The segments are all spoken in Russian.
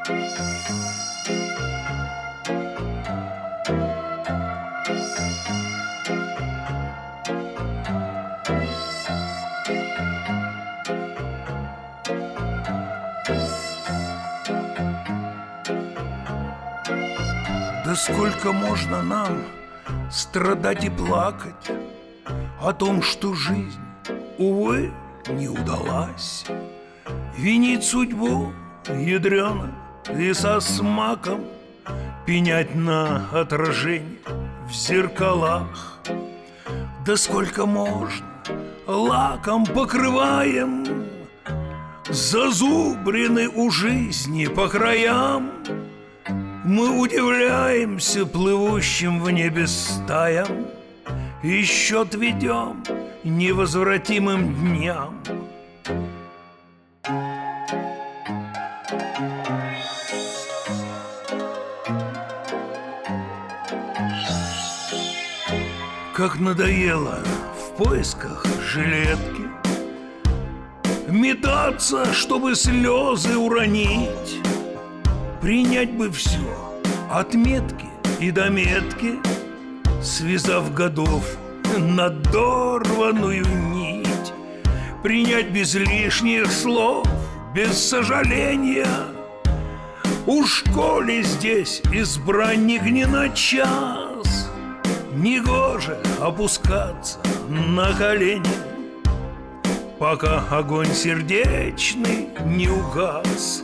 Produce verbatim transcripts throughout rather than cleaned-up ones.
Да сколько можно нам страдать и плакать о том, что жизнь, увы, не удалась. Винить судьбу ядрёно и со смаком, пенять на отражение в зеркалах. Да сколько можно лаком покрываем зазубрины у жизни по краям. Мы удивляемся плывущим в небе стаям и счет ведем невозвратимым дням. Как надоело в поисках жилетки метаться, чтобы слезы уронить. Принять бы все, от метки и до метки, связав годов надорванную нить. Принять без лишних слов, без сожаления. У школе здесь избранник не на час. Негоже опускаться на колени, пока огонь сердечный не угас.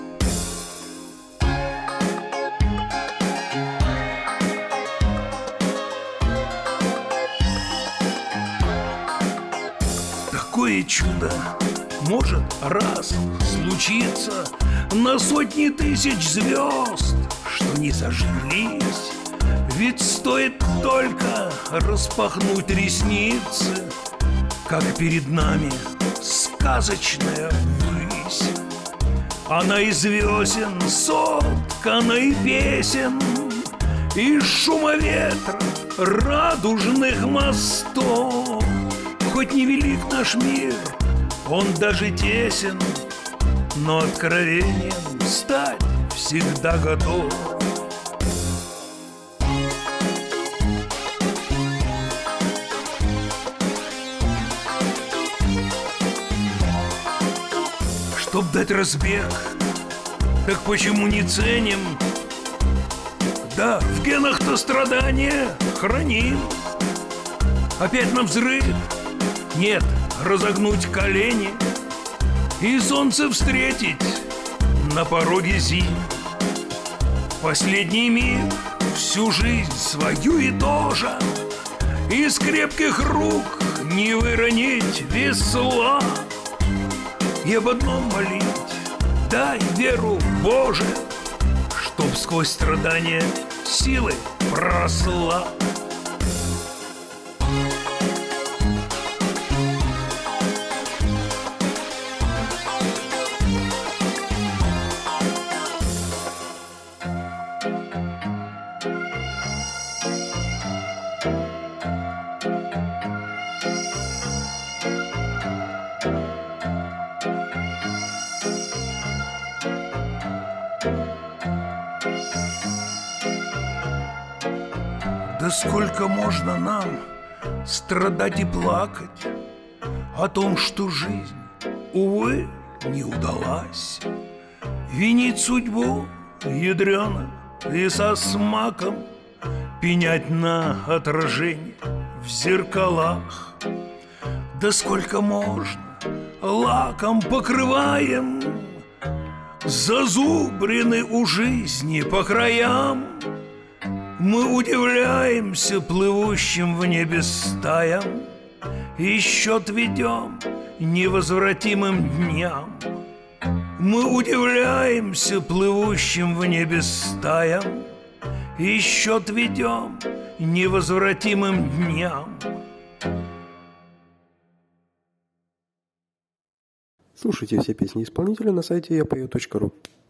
Такое чудо может раз случиться на сотни тысяч звезд, что не зажглись. Ведь стоит только распахнуть ресницы, как перед нами сказочная высь. Она из весен соткана и песен, из шума ветра радужных мостов. Хоть невелик наш мир, он даже тесен, но откровением стать всегда готов. Чтоб дать разбег, так почему не ценим? Да, в генах-то страдания храним. Опять на взрыв? Нет, разогнуть колени и солнце встретить на пороге зим. Последний миг, всю жизнь свою и тоже, из крепких рук не выронить весла. И об одном молить: дай веру, Боже, чтоб сквозь страдания силы проросла. Да сколько можно нам страдать и плакать о том, что жизнь, увы, не удалась. Винить судьбу ядрёно и со смаком, пенять на отражение в зеркалах. Да сколько можно лаком покрываем зазубрины у жизни по краям. Мы удивляемся плывущим в небе стаям и счет ведем невозвратимым дням. Мы удивляемся плывущим в небе стаям и счет ведем невозвратимым дням. Слушайте все песни исполнителя на сайте я пою точка ру.